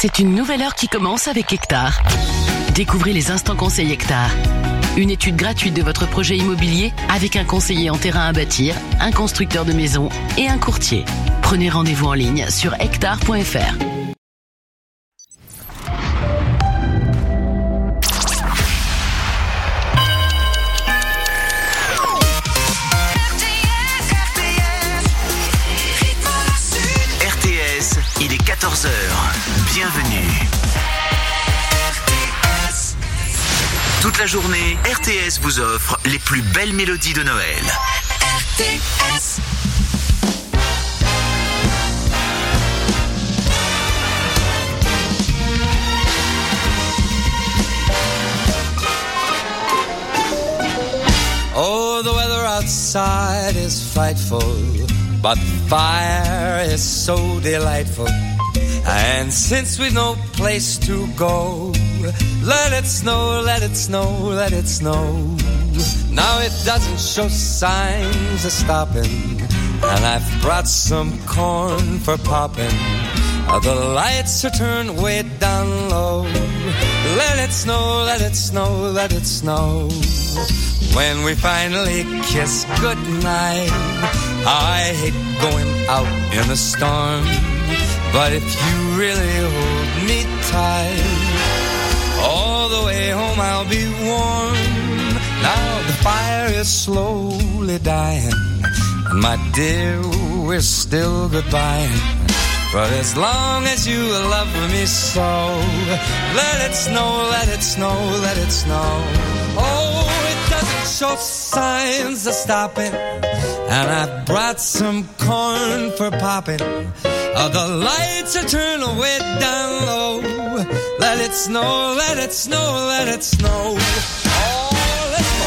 C'est une nouvelle heure qui commence avec Hectare. Découvrez les instants conseils Hectare. Une étude gratuite de votre projet immobilier avec un conseiller en terrain à bâtir, un constructeur de maisons et un courtier. Prenez rendez-vous en ligne sur hectare.fr. RTS, il est 14h. Bienvenue. Toute la journée, RTS vous offre les plus belles mélodies de Noël. RTS. Oh, the weather outside is frightful, but the fire is so delightful. And since we've no place to go, let it snow, let it snow, let it snow. Now it doesn't show signs of stopping, and I've brought some corn for popping. The lights are turned way down low. Let it snow, let it snow, let it snow. When we finally kiss goodnight, I hate going out in the storm, but if you really hold me tight, all the way home I'll be warm. Now the fire is slowly dying, and my dear, we're still goodbye. But as long as you love me so, let it snow, let it snow, let it snow. Oh, it doesn't show signs of stopping, and I brought some corn for popping. The lights are turned way down low. Let it snow, let it snow, let it snow. Oh, let's go.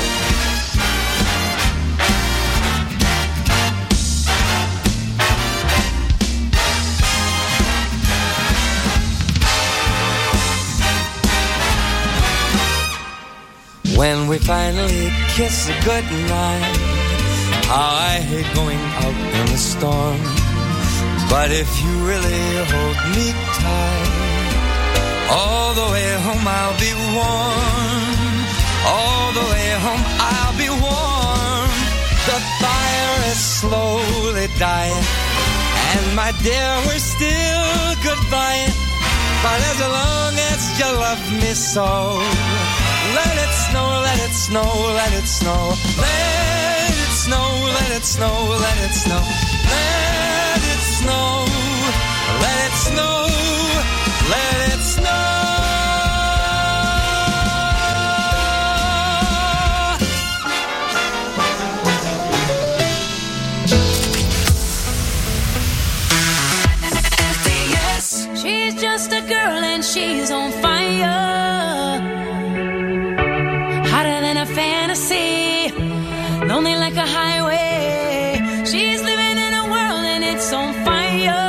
When we finally kiss goodnight, I hate going out in the storm, but if you really hold me tight, all the way home I'll be warm. All the way home I'll be warm. The fire is slowly dying, and my dear, we're still goodbye. But as long as you love me so, let it snow, let it snow, let it snow. Let it snow, let it snow, let it snow. Let it snow, let it snow, let it snow. She's just a girl and she's on fire, hotter than a fantasy, lonely like a highway. She's living in a world and it's on fire.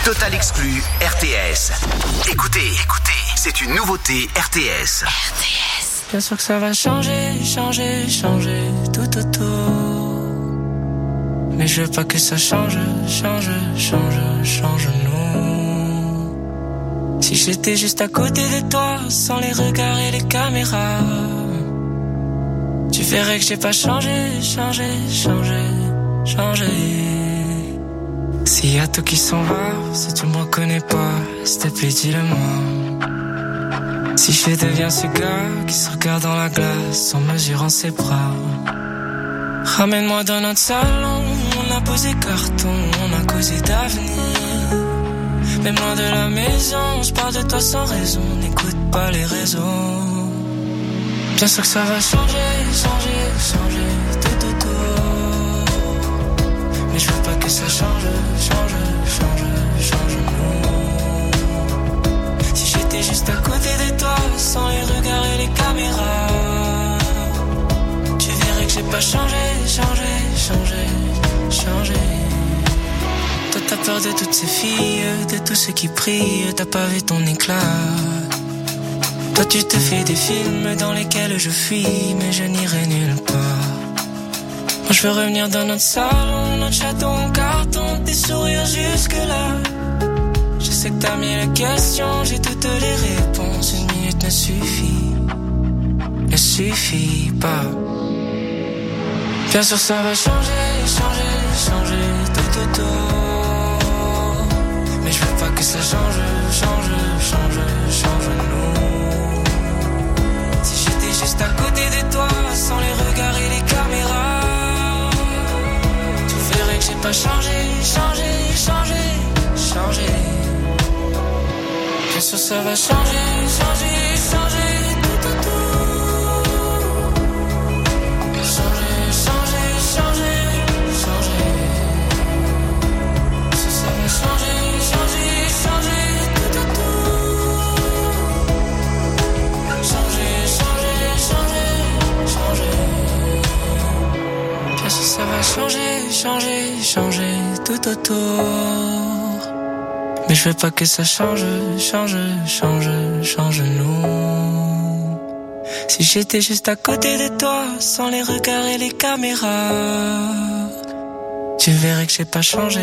Total Exclu RTS. Écoutez, c'est une nouveauté RTS. Bien sûr que ça va changer tout autour. Mais je veux pas que ça change nous. Si j'étais juste à côté de toi, sans les regards et les caméras, tu verrais que j'ai pas changé. S'il y a tout qui s'en va, si tu me reconnais pas, s'il te plaît dis-le-moi. Si je deviens ce gars qui se regarde dans la glace en mesurant ses bras, ramène-moi dans notre salon, on a posé carton, on a causé d'avenir. Même loin de la maison, je parle de toi sans raison, n'écoute pas les réseaux. Bien sûr que ça va changer tout autour. Mais je veux pas que ça change nous. Si j'étais juste à côté de toi, sans les regards et les caméras, tu verrais que j'ai pas changé. Toi t'as peur de toutes ces filles, de tous ceux qui prient, t'as pas vu ton éclat. Toi tu te fais des films dans lesquels je fuis, mais je n'irai nulle part. Moi je veux revenir dans notre salon, notre château en carton, tes sourires jusque-là. Je sais que t'as mille questions, j'ai toutes les réponses, une minute ne suffit pas. Bien sûr ça va changer tout autour. Mais je veux pas que ça change nous. Si j'étais juste à côté de toi, sans les regards et les caméras, tu verrais que j'ai pas changé. Bien sûr ça va changer tout autour. Changer. Ça va changer tout autour. Bien sûr ça va changer tout autour. Mais je veux pas que ça change nous. Si j'étais juste à côté de toi, sans les regards et les caméras, tu verrais que j'ai pas changé.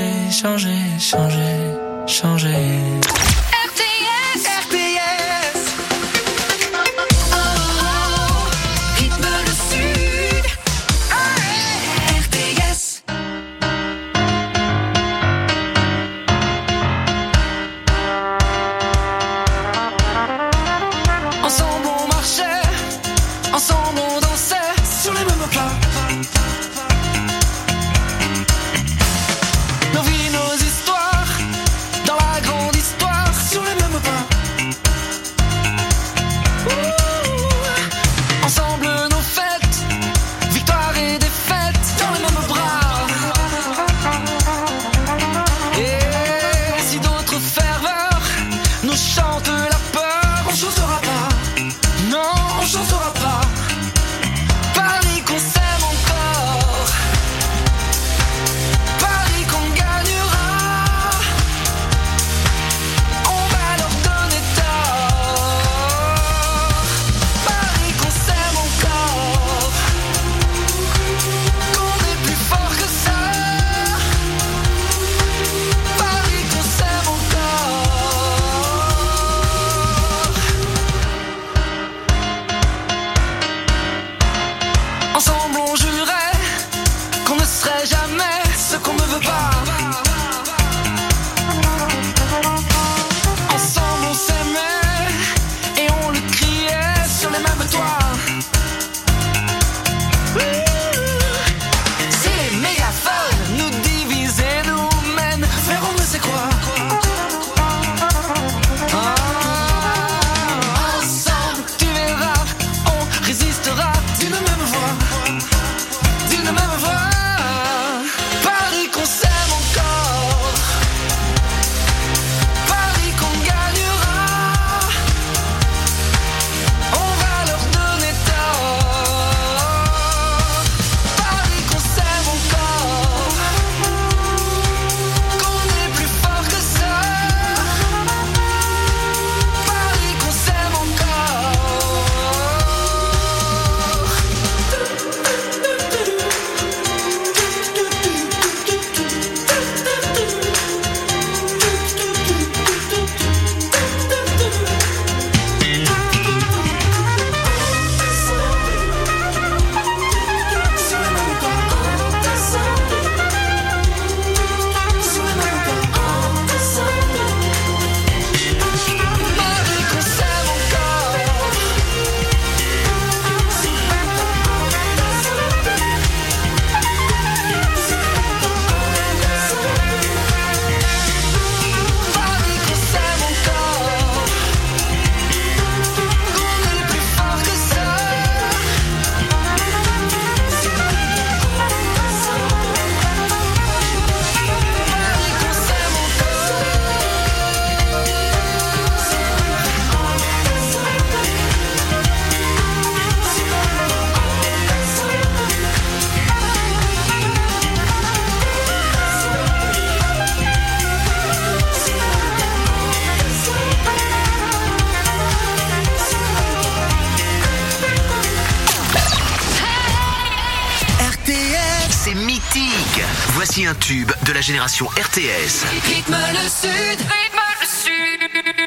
mythique. Voici un tube de la génération RTS. Rythme le sud, rythme le sud.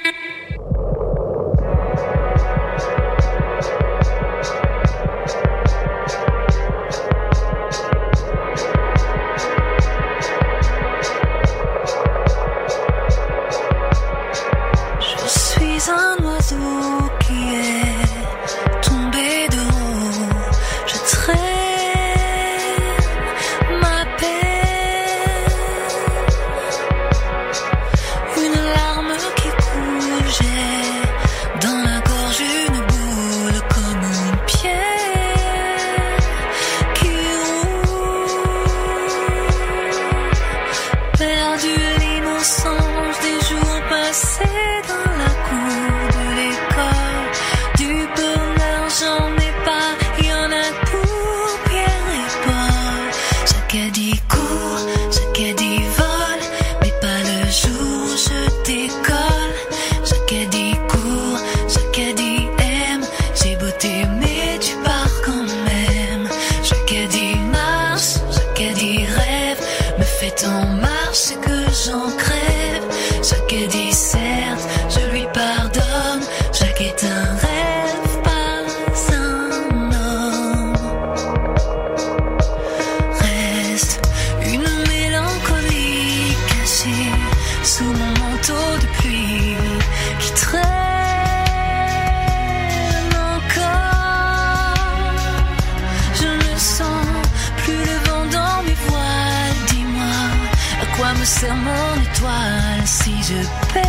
Un oiseau qui est tombé de haut, je traîne ma peine, une larme qui coule, j'ai dans la gorge une boule comme une pierre qui roule, perdu l'innocence des jours passés dans la cour. J'en ai pas, y en a pour Pierre et Paul. Jacadi court, Jacadi vole, mais pas le jour où je décolle. Jacadi court, Jacadi aime, j'ai beau t'aimer, tu pars quand même. Jacadi marche, Jacadi rêve, me fait en marche, c'est que j'en crève. Jacadi certes, je lui pardonne, Jacques est un rêve. Sous mon manteau de pluie qui traîne encore, je ne sens plus le vent dans mes voiles. Dis-moi, à quoi me sert mon étoile si je perds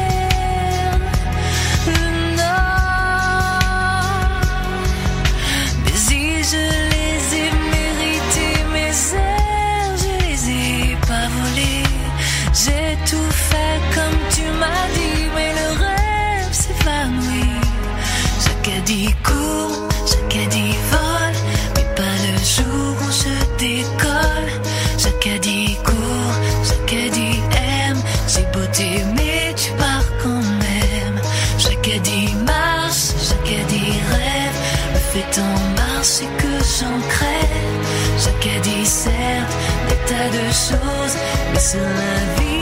le nord? Mais si je les ai mérités, mes airs, je les ai pas volés. J'ai tout fait comme tu m'as dit, mais le rêve s'évanouit. Jacadi court, Jacadi vole, mais pas le jour où je décolle. Jacadi court, Jacadi aime, j'ai beau t'aimer, tu pars quand même. Jacadi marche, Jacadi rêve, me fait en marche, c'est que j'en crève. Jacadi certes, des tas de choses, mais sur la vie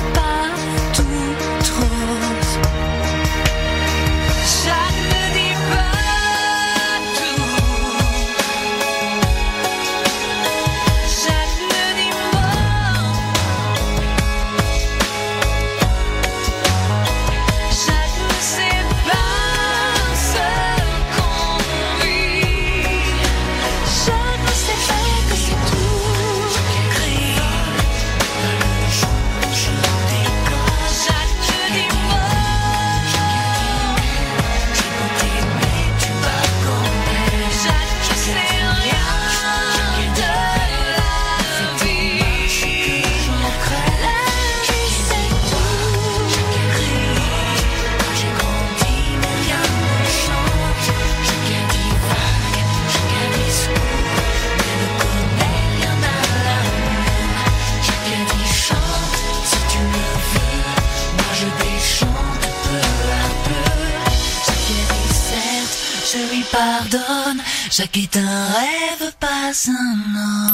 pardonne, Jacques est un rêve, pas un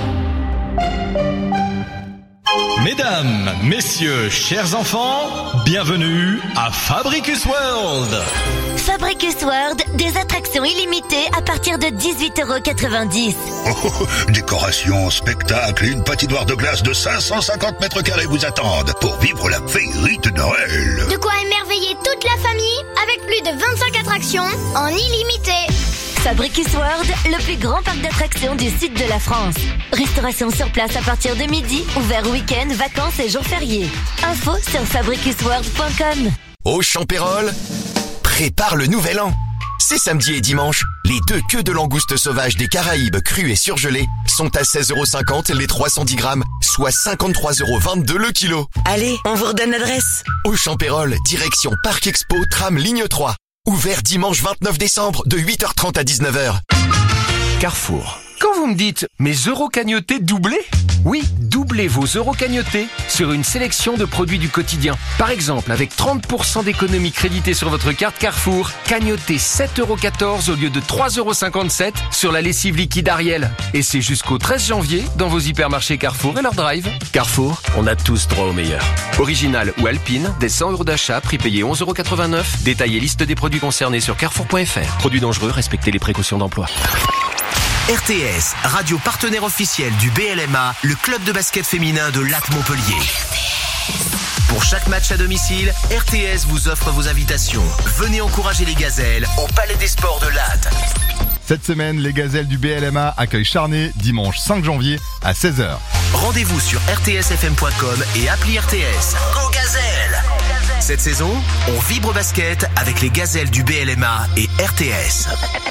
homme. Mesdames, messieurs, chers enfants, bienvenue à Fabricus World. Fabricus World, des attractions illimitées à partir de 18,90 €. Décoration, spectacle et une patinoire de glace de 550 mètres carrés vous attendent pour vivre la féerie de Noël. De quoi émerveiller toute la famille avec plus de 25 attractions en illimité. Fabricus World, le plus grand parc d'attractions du sud de la France. Restauration sur place à partir de midi, ouvert week-end, vacances et jours fériés. Info sur fabricusworld.com. Au Champérol, prépare le nouvel an. C'est samedi et dimanche, les 2 queues de langoustes sauvages des Caraïbes crues et surgelées sont à 16,50 € les 310 grammes, soit 53,22 € le kilo. Allez, on vous redonne l'adresse. Au Champérol, direction Parc Expo, tram ligne 3. Ouvert dimanche 29 décembre de 8h30 à 19h. Carrefour. Quand vous me dites « mes euros cagnotés doublés », oui, doublez vos euros cagnotés sur une sélection de produits du quotidien. Par exemple, avec 30% d'économie créditée sur votre carte Carrefour, cagnotez 7,14€ au lieu de 3,57€ sur la lessive liquide Ariel. Et c'est jusqu'au 13 janvier dans vos hypermarchés Carrefour et leur drive. Carrefour, on a tous droit au meilleur. Original ou Alpine, des 100€ d'achat, prix payé 11,89€. Détail et liste des produits concernés sur carrefour.fr. Produits dangereux, respectez les précautions d'emploi. RTS, radio partenaire officiel du BLMA, le club de basket féminin de Lac Montpellier. Pour chaque match à domicile, RTS vous offre vos invitations. Venez encourager les gazelles au Palais des Sports de Latte. Cette semaine, les gazelles du BLMA accueillent Charnay dimanche 5 janvier à 16h. Rendez-vous sur rtsfm.com et appli RTS. Go Gazelles! Cette saison, on vibre basket avec les gazelles du BLMA et RTS.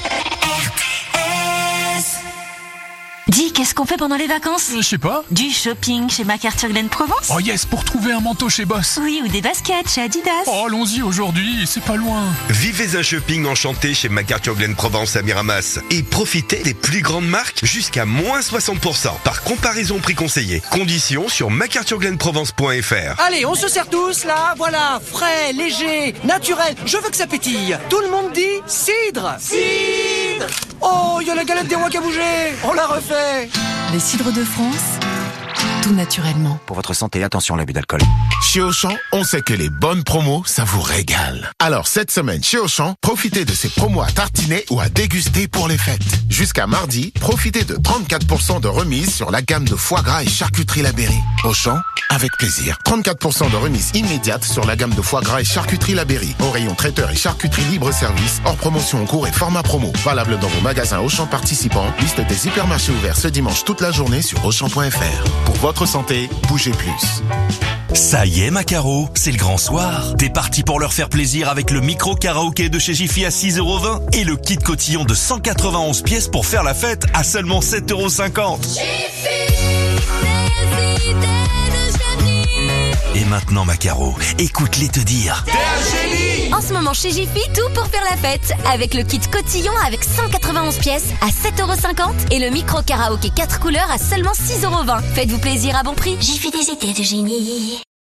Dis, qu'est-ce qu'on fait pendant les vacances ? Je sais pas. Du shopping chez MacArthur Glen Provence ? Oh yes, pour trouver un manteau chez Boss. Oui, ou des baskets chez Adidas. Oh, allons-y aujourd'hui, c'est pas loin. Vivez un shopping enchanté chez MacArthur Glen Provence à Miramas et profitez des plus grandes marques jusqu'à moins 60% par comparaison prix conseillé. Conditions sur macarthurglenprovence.fr. Allez, on se sert tous là, voilà, frais, léger, naturel, je veux que ça pétille. Tout le monde dit cidre. Cidre. Oh, il y a la galette des rois qui a bougé, on la refait. Les cidres de France, tout naturellement. Pour votre santé, attention à l'abus d'alcool. Chez Auchan, on sait que les bonnes promos, ça vous régale. Alors cette semaine chez Auchan, profitez de ces promos à tartiner ou à déguster pour les fêtes. Jusqu'à mardi, profitez de 34% de remise sur la gamme de foie gras et charcuterie Labéry. Auchan, avec plaisir. 34% de remise immédiate sur la gamme de foie gras et charcuterie Labéry. Au rayon traiteur et charcuterie libre-service, hors promotion en cours et format promo. Valable dans vos magasins Auchan participants. Liste des hypermarchés ouverts ce dimanche toute la journée sur Auchan.fr. Pour votre santé, bougez plus. Ça y est, Macaro, c'est le grand soir. T'es parti pour leur faire plaisir avec le micro karaoké de chez Jiffy à 6,20€ et le kit cotillon de 191 pièces pour faire la fête à seulement 7,50€. Et maintenant, Macaro, écoute-les te dire. T'es un génie! En ce moment chez Jiffy, tout pour faire la fête. Avec le kit cotillon avec 191 pièces à 7,50€ et le micro karaoké 4 couleurs à seulement 6,20€. Faites-vous plaisir à bon prix. Jiffy, des idées de génie.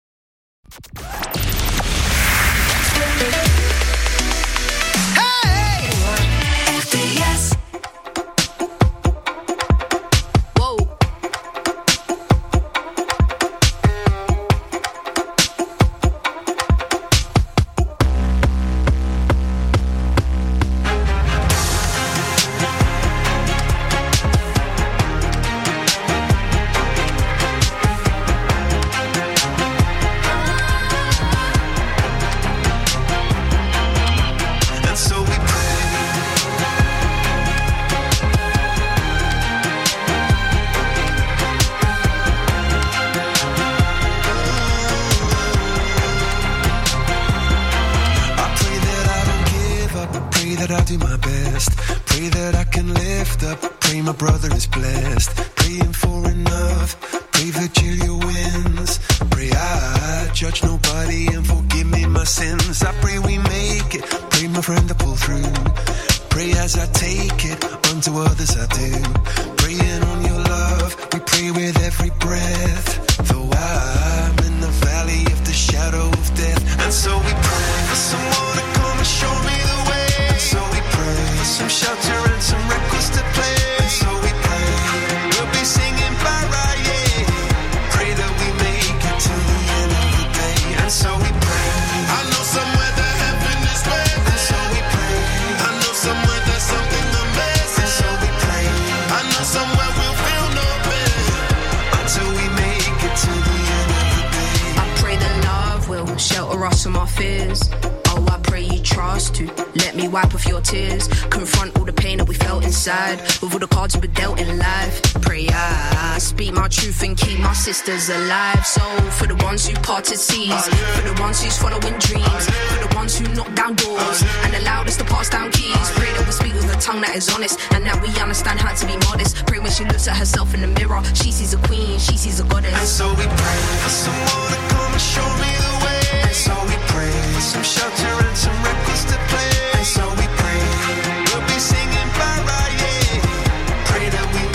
Sisters alive, so for the ones who parted seas, for the ones who's following dreams, for the ones who knock down doors and allowed us to pass down keys. Pray that we speak with a tongue that is honest and that we understand how to be modest. Pray when she looks at herself in the mirror, she sees a queen, she sees a goddess. And so we pray for someone to come and show me the way. And so we pray for some shelter and some records to play. And so we pray we'll be singing bye-bye, yeah. Pray that we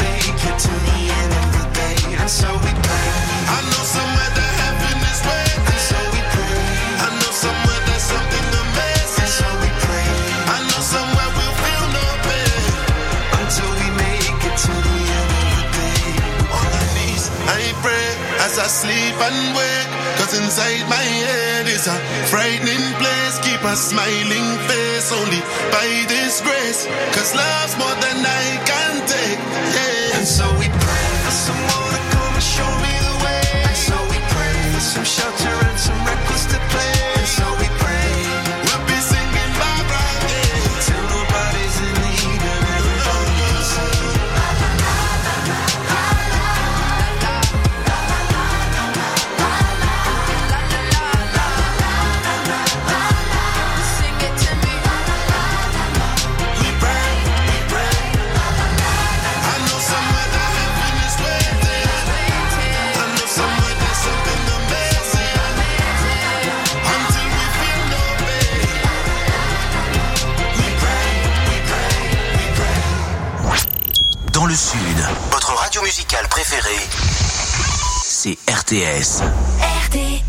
Frightening place, keep a smiling face only by this grace. Cause love's more than I can take. Yeah. And so we pray for someone to come and show me the way. And so we pray for some shelter and some records to play. And so we pray we'll be singing Barbara Day till nobody's in need and everybody can sing. Dans le Sud, votre radio musicale préférée, c'est RTS. RTS.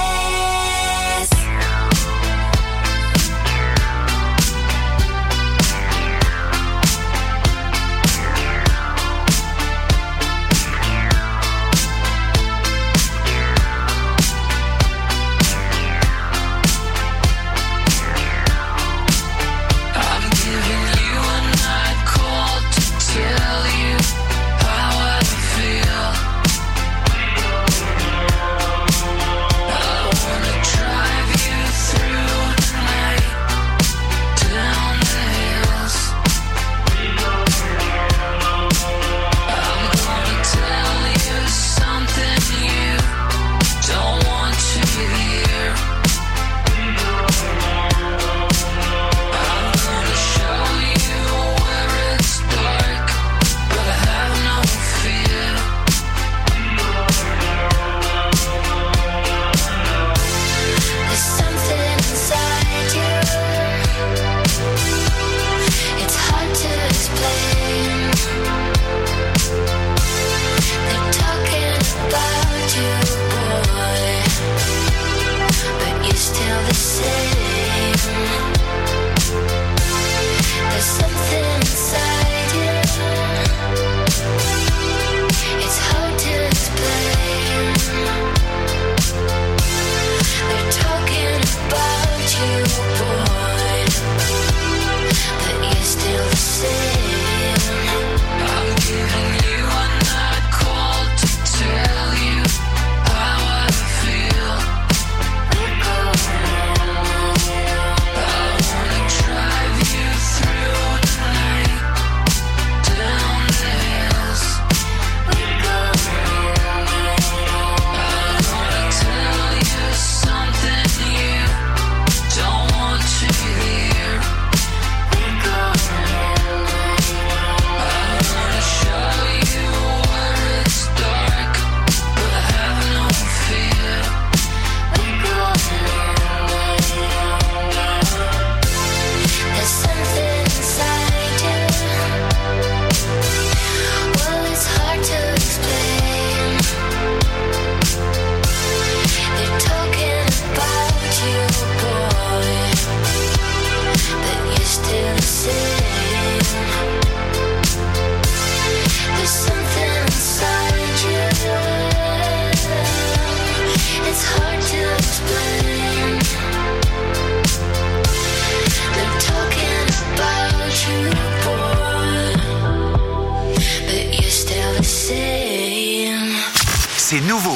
C'est nouveau.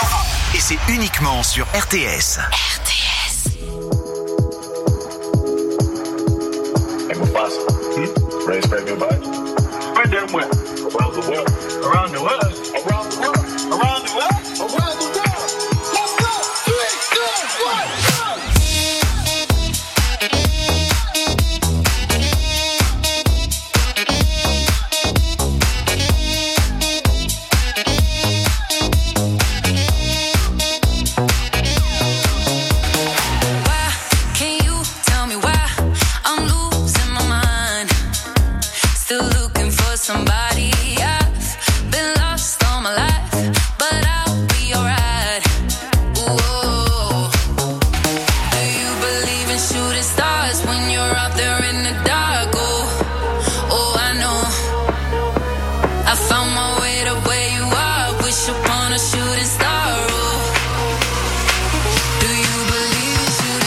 Et c'est uniquement sur RTS. RTS. Hey, Mufasa. Ready to spread goodbye? Spread them where? Around the world. Around the world? Around the world. Around the world? Around the world. Let's go! 3, 2, 1, go! Somebody, I've been lost all my life, but I'll be alright. Whoa. Do you believe in shooting stars when you're out there in the dark? Oh, I know. I found my way to where you are. Wish upon a shooting star. Oh. Do you believe in shooting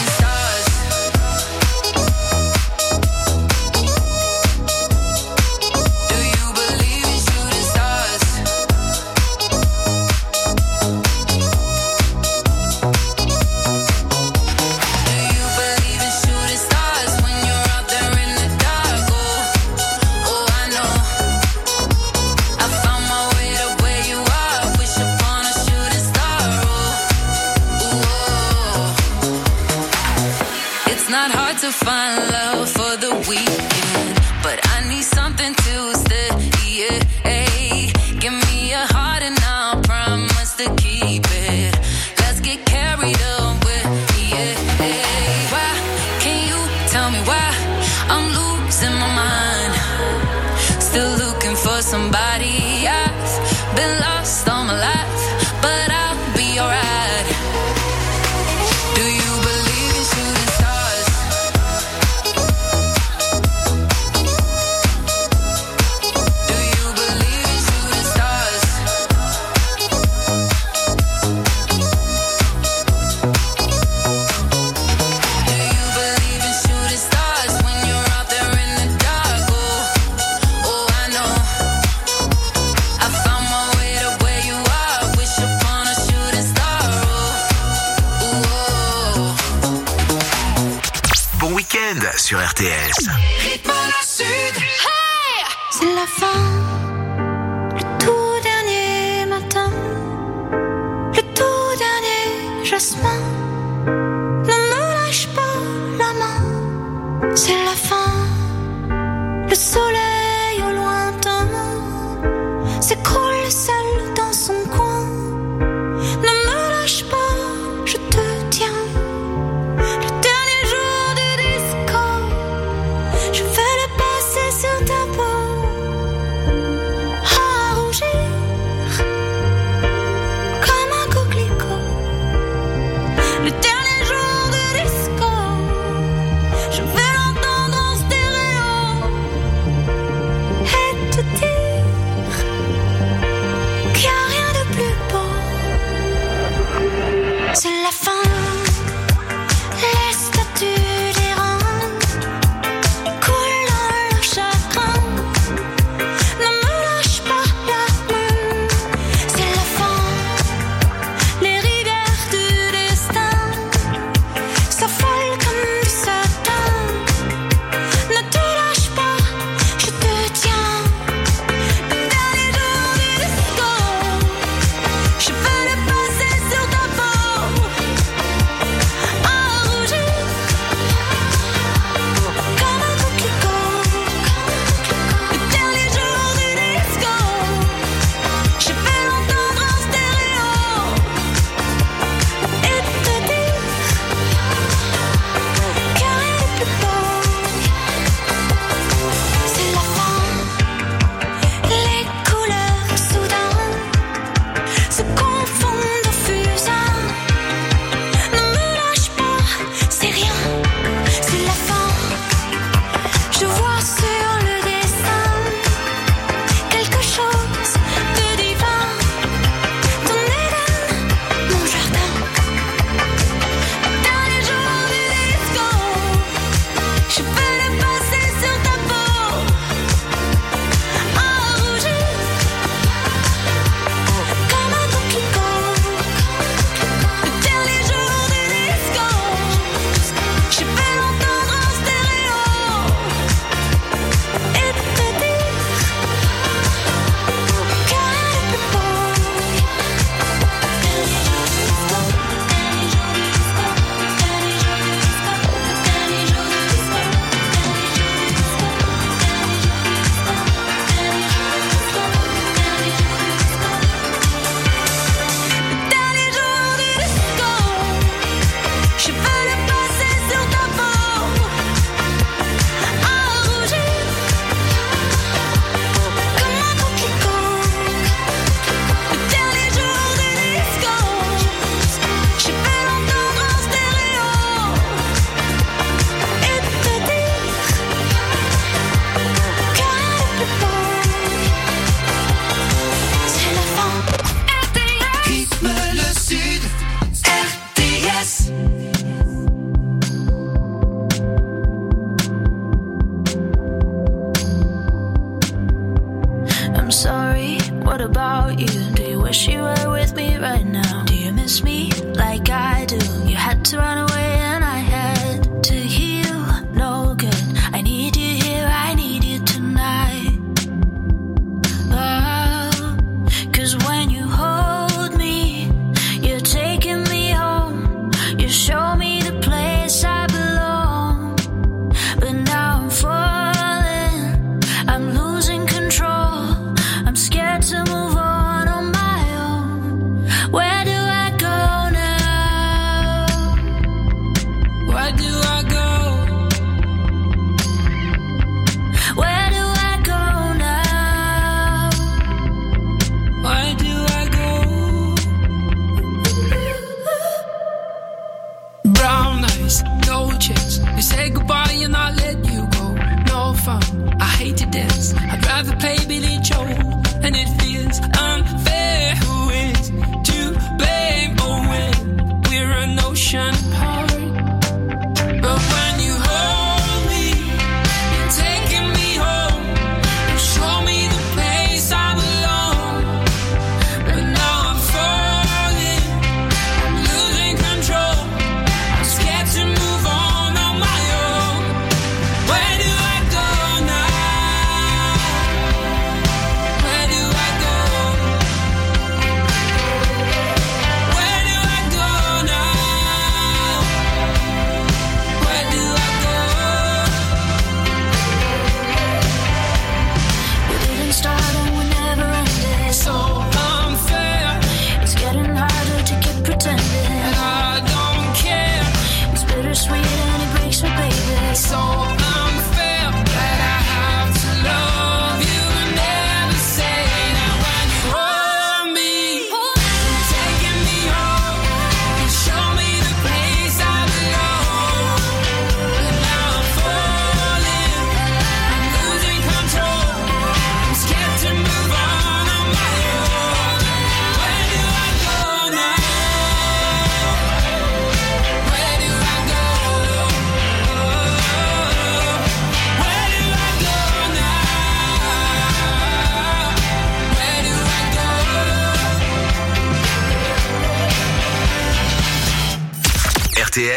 hard to find love for the weekend, but I need something to stay. Yeah, hey. Give me a heart and I'll promise to keep it. Let's get carried away. Yeah, hey. Why can you tell me why I'm losing my mind? Still looking for somebody. I've been lost all my life, but I'll be alright. Do you believe in shooting stars? Do you believe in shooting stars? Do you believe in shooting stars when you're out there in the dark? Oh, I know. I found my way to where you are. Wish upon a shooting star. Bon week-end sur RTS. Rythme à la sud. C'est la fin, le tout dernier matin, le tout dernier jasmin. Ne me lâche pas la main, c'est la fin, le soleil au lointain s'écroule seul dans son coin. Ne me lâche pas, je te tiens. Le dernier jour du disco, je vais le passer sur ta peau, à rougir comme un coquelicot. Le dernier jour du disco, je vais l'entendre en stéréo et te dire qu'il n'y a rien de plus beau. C'est la fin. Les statues d'Iran coulent dans leur chagrin. Ne me lâche pas la main. C'est la fin. Les rivières du destin s'affolent comme du satin.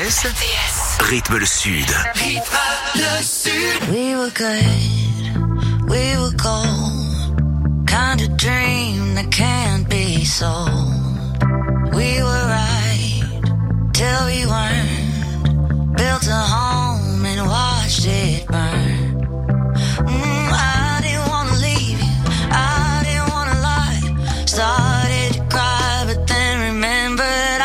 RTS, rythme le sud. Rythme le sud. We were good, we were gold. Kind of dream that can't be sold. We were right till we weren't. Built a home and watched it burn. I didn't wanna leave you, I didn't wanna lie. Started to cry, but then remembered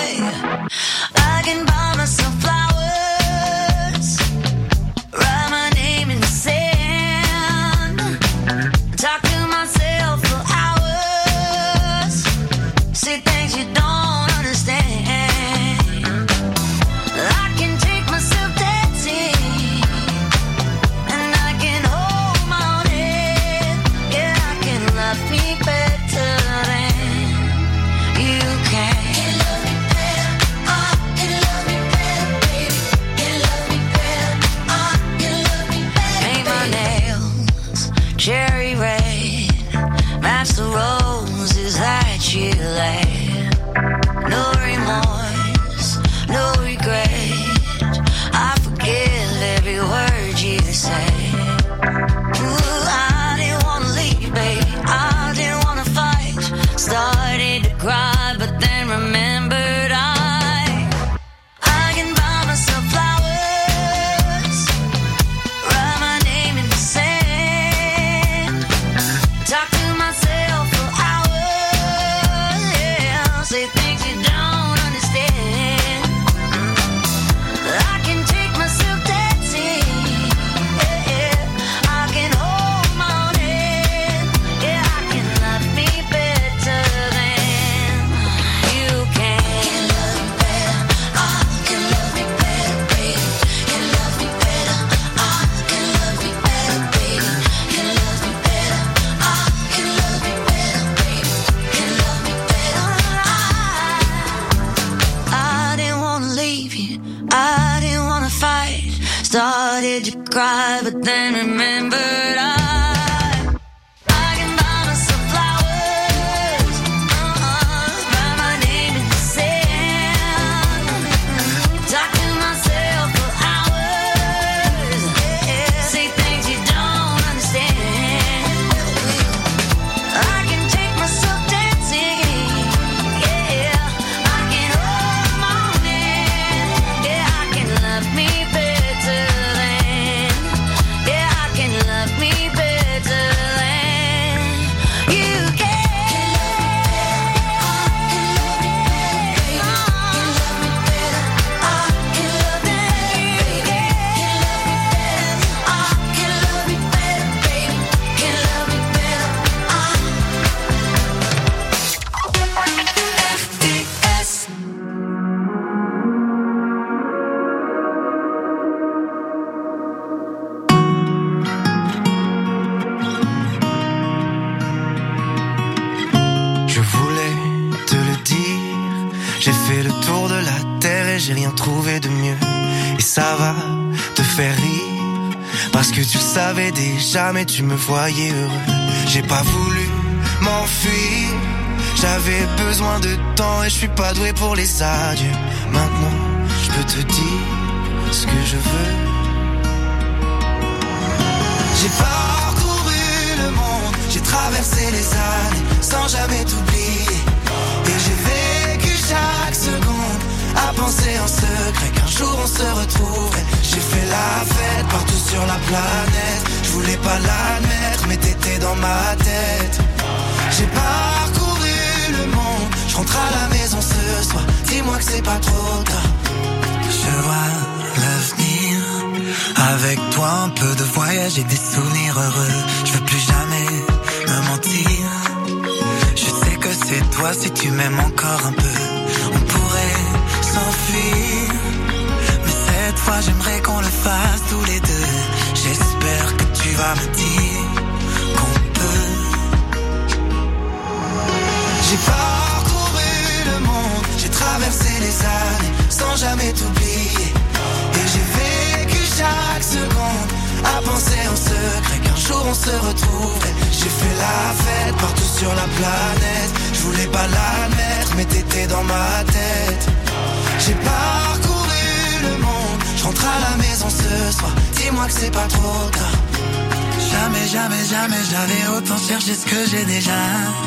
I can buy myself flowers, write my name in the sand, talk to myself for hours, say things you don't understand. I can take myself dancing, and I can hold my own head. Yeah, I can love me better than you can. Cherry red, match the roses that you laid. No remorse, no regret. I forgive every word you say. Ooh, I didn't wanna leave, babe. I didn't wanna fight. Started to cry, but then remembered I can buy myself flowers, write my name in the sand. Talk to myself for hours, yeah. Say things you don't understand. I can take myself dancing, yeah. I can hold my own hand, yeah. I can love me better than you can. Can love me better, I can love me better, baby. Can love me better, I can love me better, baby. Can love me better, I can love me better, baby. Can love me better, I didn't wanna leave you, I didn't wanna fight. Started to cry, but then remembered I can buy myself flowers, write my name in the sand, talk to myself for hours, yeah. Say things you don't understand. I can take myself dancing, yeah. I can hold my own hand, yeah. I can love me better than, yeah. I can love me better than you can. Je voulais te le dire, j'ai fait le tour de la terre et j'ai rien trouvé de mieux. Et ça va te faire rire, parce que tu le savais déjà mais tu me voyais heureux. J'ai pas voulu m'enfuir, j'avais besoin de temps et je suis pas doué pour les adieux. Maintenant je peux te dire ce que je veux. J'ai parcouru le monde, j'ai traversé les années sans jamais t'oublier. Et j'ai vécu chaque seconde à penser en secret qu'un jour on se retrouverait. J'ai fait la fête partout sur la planète, je voulais pas l'admettre mais t'étais dans ma tête. J'ai parcouru le monde, je rentre à la maison ce soir, dis-moi que c'est pas trop tard. Je vois l'avenir, avec toi un peu de voyage et des souvenirs heureux. Je veux plus jamais me mentir, je sais que c'est toi si tu m'aimes encore un peu. On pourrait s'enfuir, mais cette fois j'aimerais qu'on le fasse tous les deux. J'espère que tu vas me dire qu'on peut. J'ai parcouru le monde, j'ai traversé les années sans jamais t'oublier. Et j'ai vécu chaque seconde à penser en secret qu'un jour on se retrouverait. J'ai fait la fête partout sur la planète, je voulais pas l'admettre mais t'étais dans ma tête. J'ai parcouru le monde. Je rentre à la maison ce soir, dis-moi que c'est pas trop tard. Jamais, jamais, jamais j'avais autant cherché ce que j'ai déjà.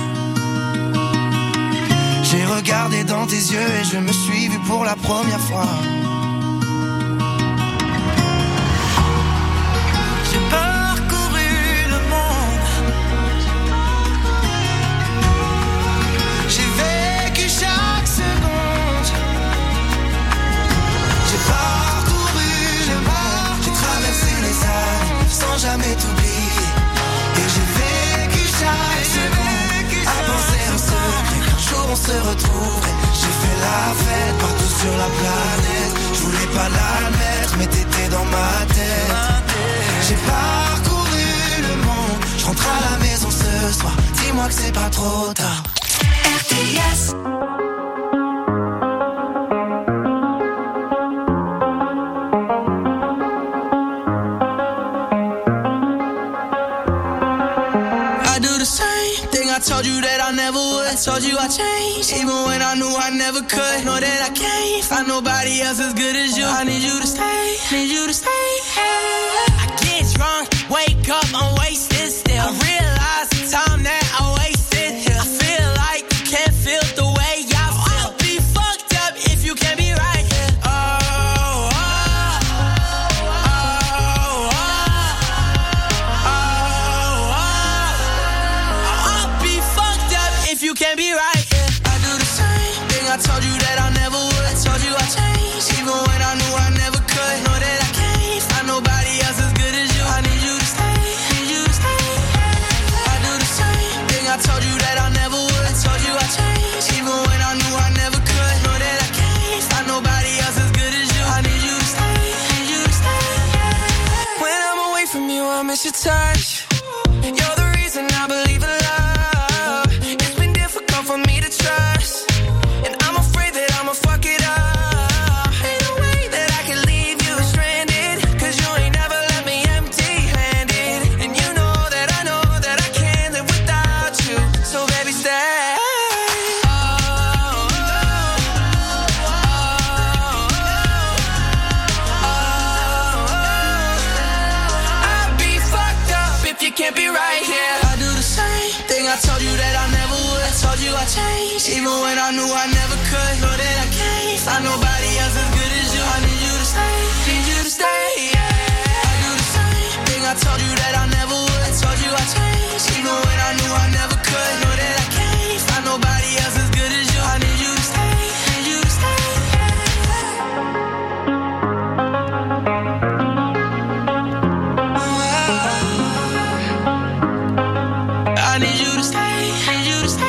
J'ai regardé dans tes yeux et je me suis vu pour la première fois. J'ai parcouru le monde. J'ai vécu chaque seconde. J'ai parcouru le monde. J'ai traversé les années sans jamais t'oublier. Et j'ai vécu chaque seconde à penser en secret qu'un jour on se retrouverait. J'ai fait la fête partout sur la planète. Je voulais pas l'admettre mais t'étais dans ma tête. J'ai parcouru le monde. Je rentre à la maison ce soir, dis-moi que c'est pas trop tard. RTS. I told you that I never would. I told you I changed, even when I knew I never could. Know that I can't find nobody else as good as you. I need you to stay, need you to stay. I get drunk, wake up, I'm wasted still. I realize the time that I wasted here. I feel like you can't feel the way I feel. I'll be fucked up if you can't be right here. You can't be right, yeah. I do the same thing. I told you that I never would. I told you I changed, even when I knew I never could. Know that I can't find nobody else as good as you. I need you to stay, need you to stay. I do the same thing. I told you that I never would. I told you I changed, even when I knew I never could. Know that I can't find nobody else as good as you. I need you to stay, need you to stay. When I'm away from you, I miss your touch. You're the reason I believe in love. For me to trust, and I'm afraid that I'ma fuck it up. Ain't no way that I can leave you stranded, cause you ain't never left me empty-handed. And you know that I can't live without you. So baby stay. I'd be fucked up if you can't be right here. I do the same thing. I told you that I never would. I told you I changed, even when I knew I never could. Know that I can't find nobody else as good as you. I need you to stay, need you to stay, yeah. I do the same thing. I told you that I never would. I told you I changed, even when I knew I never could. Know that I can't find nobody else as good as you. I need you to stay, need you to stay, I need you to stay, need you to stay.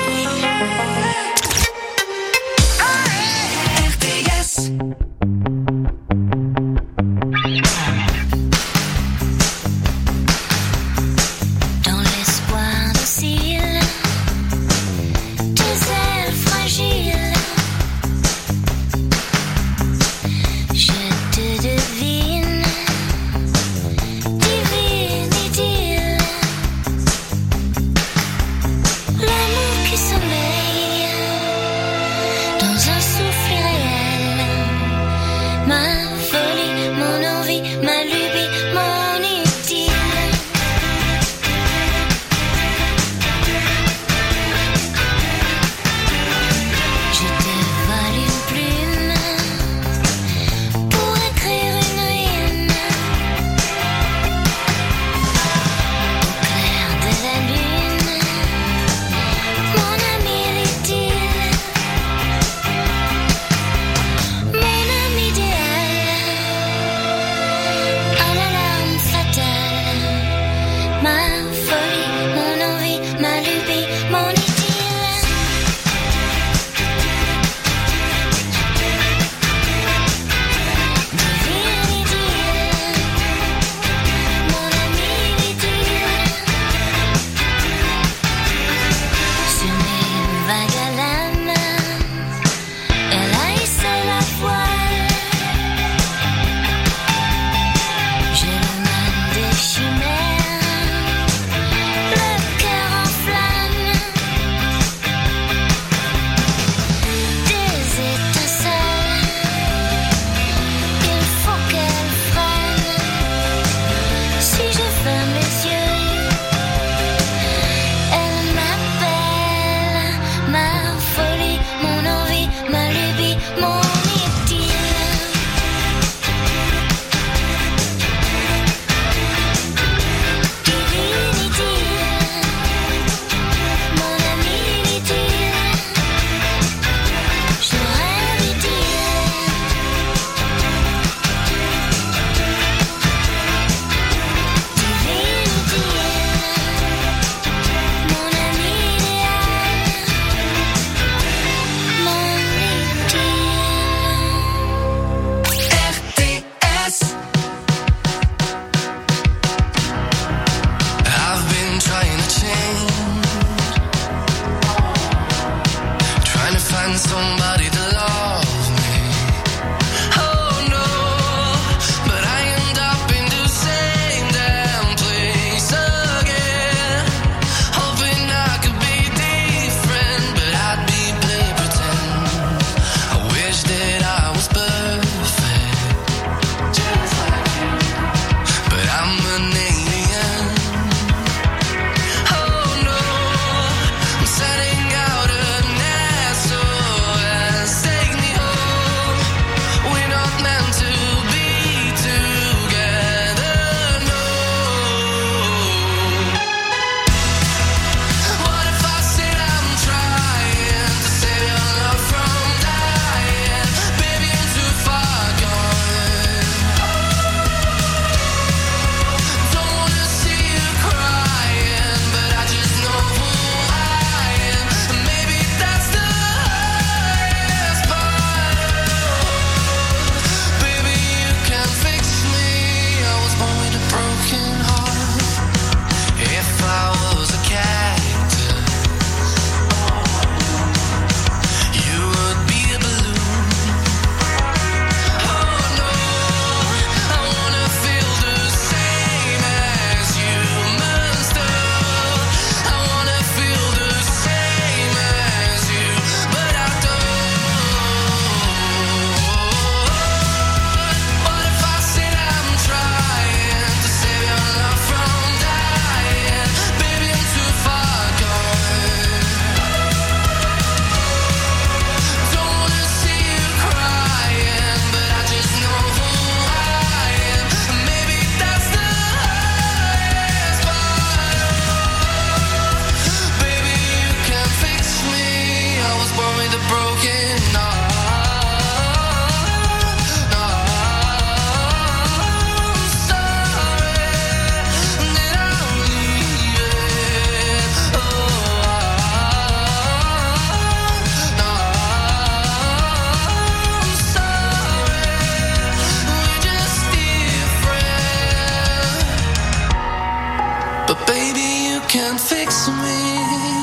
can't fix me.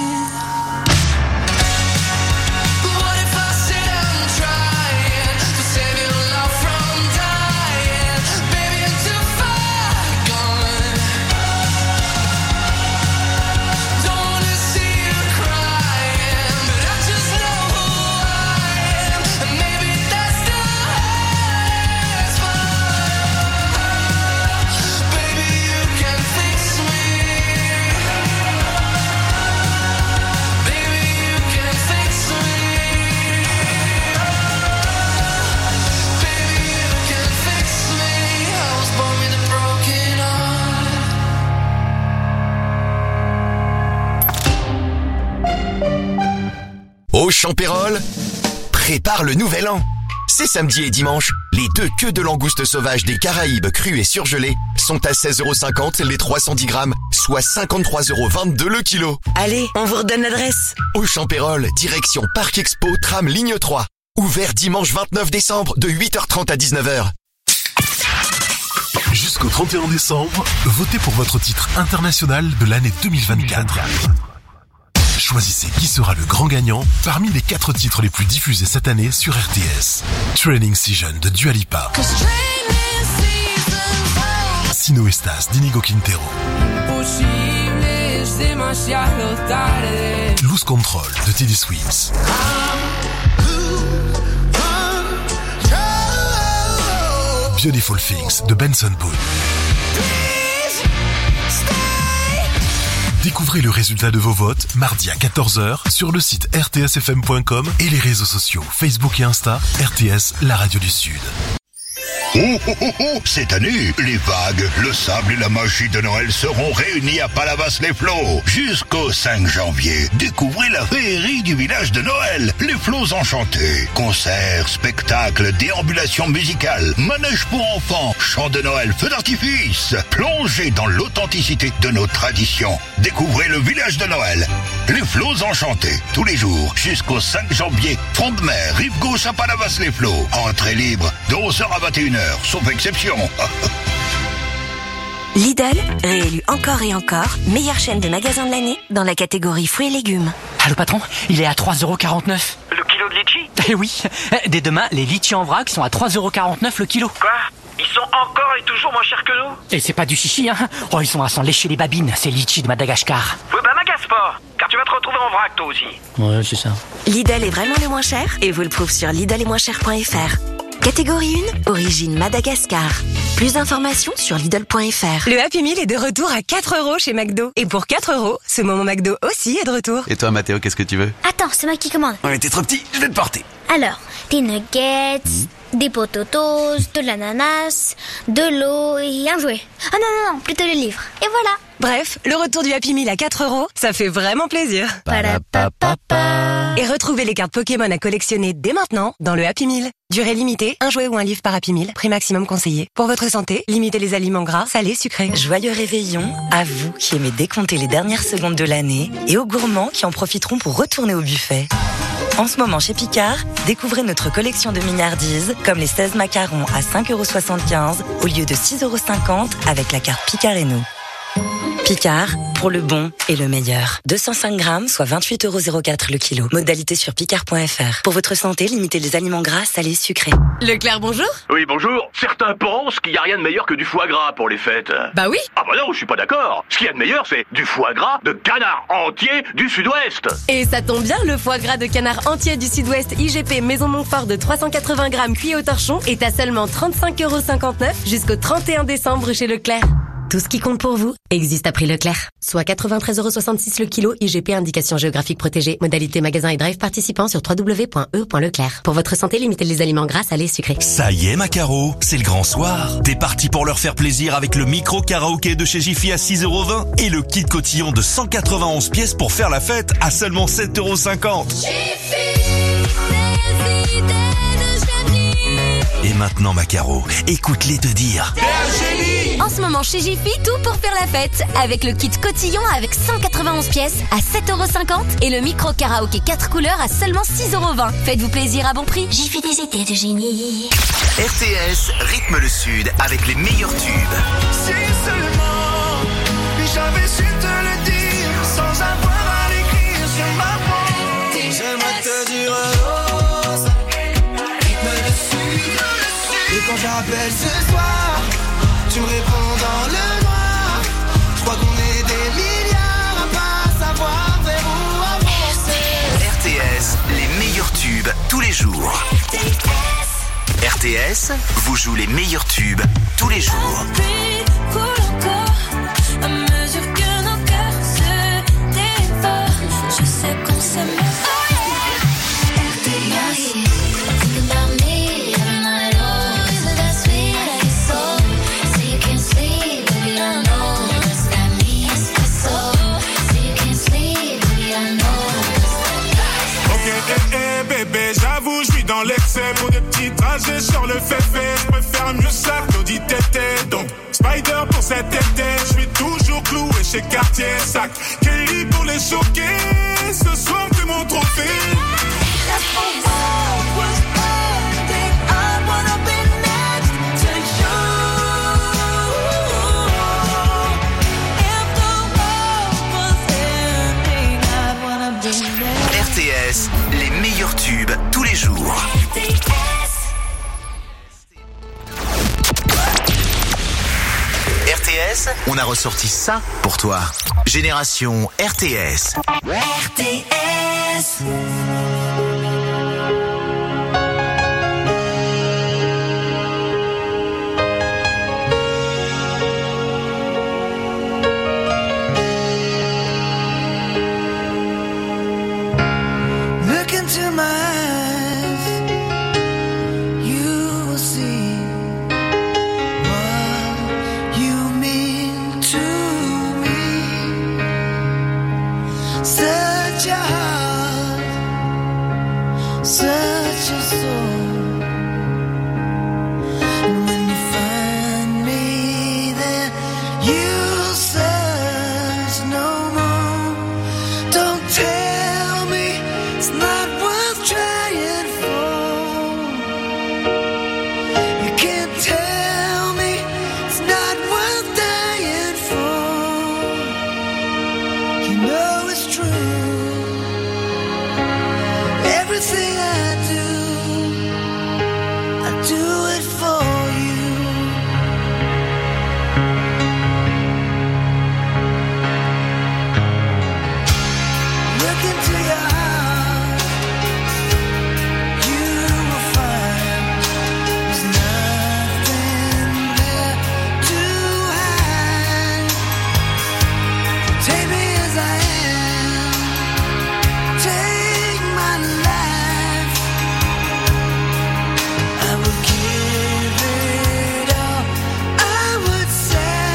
Au Champérol, prépare le nouvel an. C'est samedi et dimanche. Les 2 queues de langoustes sauvages des Caraïbes crues et surgelées sont à 16,50 € les 310 grammes, soit 53,22 € le kilo. Allez, on vous redonne l'adresse. Au Champérol, direction Parc Expo, tram ligne 3. Ouvert dimanche 29 décembre de 8h30 à 19h. Jusqu'au 31 décembre, votez pour votre titre international de l'année 2024. Choisissez qui sera le grand gagnant parmi les 4 titres les plus diffusés cette année sur RTS. Training Season de Dua Lipa. Sino Estas d'Inigo Quintero. Lose Control de Teddy Swims. Beautiful Things de Benson Boone. Découvrez le résultat de vos votes mardi à 14h sur le site rtsfm.com et les réseaux sociaux Facebook et Insta, RTS, la radio du Sud. Oh, oh, oh, oh. Cette année, les vagues, le sable et la magie de Noël seront réunis à Palavas-les-Flots. Jusqu'au 5 janvier, découvrez la féerie du village de Noël. Les Flots enchantés, concerts, spectacles, déambulations musicales, manèges pour enfants, chants de Noël, feux d'artifice. Plongez dans l'authenticité de nos traditions. Découvrez le village de Noël. Les Flots enchantés, tous les jours, jusqu'au 5 janvier. Front de mer, rive gauche à Palavas-les-Flots. Entrée libre, de 11h à 21h. Sauf exception. Lidl, réélu encore et encore, meilleure chaîne de magasins de l'année dans la catégorie fruits et légumes. Allô patron, il est à 3,49 €. Le kilo de litchi ? Eh oui, dès demain, les litchis en vrac sont à 3,49 € le kilo. Quoi ? Ils sont encore et toujours moins chers que nous ? Et c'est pas du chichi, hein. Oh, ils sont à s'en lécher les babines, ces litchis de Madagascar. Oui, bah m'agace pas, car tu vas te retrouver en vrac toi aussi. Ouais, c'est ça. Lidl est vraiment le moins cher et vous le prouve sur lidlesetmoincher.fr. Catégorie 1, origine Madagascar. Plus d'informations sur Lidl.fr. Le Happy Meal est de retour à 4 € chez McDo. Et pour 4 €, ce moment McDo aussi est de retour. Et toi Mathéo, qu'est-ce que tu veux? Attends, c'est moi qui commande. Ouais, t'es trop petit, je vais te porter. Alors, des nuggets, des potatoes, de l'ananas, de l'eau et un jouet. Ah non, plutôt le livre. Et voilà. Bref, le retour du Happy Meal à 4 €, ça fait vraiment plaisir. Et retrouvez les cartes Pokémon à collectionner dès maintenant dans le Happy Meal. Durée limitée, un jouet ou un livre par Happy Meal, prix maximum conseillé. Pour votre santé, limitez les aliments gras, salés, sucrés. Joyeux réveillon à vous qui aimez décompter les dernières secondes de l'année et aux gourmands qui en profiteront pour retourner au buffet. En ce moment chez Picard, découvrez notre collection de mignardises comme les 16 macarons à 5,75 € au lieu de 6,50 € avec la carte Picard et nous. Picard, pour le bon et le meilleur. 205 grammes, soit 28,04 € le kilo. Modalité sur picard.fr. Pour votre santé, limitez les aliments gras, salés, sucrés. Leclerc, bonjour. Oui, bonjour. Certains pensent qu'il n'y a rien de meilleur que du foie gras pour les fêtes. Bah oui. Ah bah non, je suis pas d'accord. Ce qu'il y a de meilleur, c'est du foie gras de canard entier du Sud-Ouest. Et ça tombe bien, le foie gras de canard entier du Sud-Ouest IGP Maison Montfort de 380 grammes cuit au torchon est à seulement 35,59 € jusqu'au 31 décembre chez Leclerc. Tout ce qui compte pour vous existe à prix Leclerc. Soit 93,66 € le kilo, IGP indication géographique protégée. Modalité magasin et drive participant sur www.e.leclerc. Pour votre santé, limitez les aliments gras, salés, sucrés. Ça y est, ma Caro, c'est le grand soir. T'es parti pour leur faire plaisir avec le micro karaoké de chez Jiffy à 6,20 € et le kit cotillon de 191 pièces pour faire la fête à seulement 7,50 €. Et maintenant, ma Caro, écoute-les te dire. En ce moment chez Jiffy, tout pour faire la fête. Avec le kit cotillon avec 191 pièces à 7,50 € et le micro karaoké 4 couleurs à seulement 6,20 €. Faites-vous plaisir à bon prix. Jiffy des étés de génie. RTS rythme le Sud avec les meilleurs tubes. Si seulement j'avais su te le dire. m'appelles ce soir, tu me réponds dans le noir. Je crois qu'on est des milliards à pas savoir vers où avancer. RTS, les meilleurs tubes tous les jours. RTS vous joue les meilleurs tubes tous les jours. À mesure que nos cœurs se dévorent, je sais qu'on s'aime. J'avoue, je suis dans l'excès. Pour des petits trajets sur le fait-fait, je préfère mieux ça que l'audit tété. Donc, Spider pour cet été, je suis toujours cloué chez Cartier. Sac Kelly pour les choquer. Ce soir, t'es mon trophée. RTS, les meilleurs tubes tous les jours. RTS, on a ressorti ça pour toi. Génération RTS. RTS. To my eyes, you will see what you mean to me. Such a heart, such a soul. And when you find me there, you'll search no more. Don't tell me it's not trying for. You can't tell me it's not worth dying for. You know it's true. Everything I do it for you. Look into your heart. I would give it all. I would say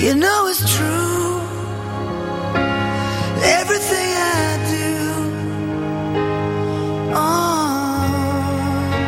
You know it's true.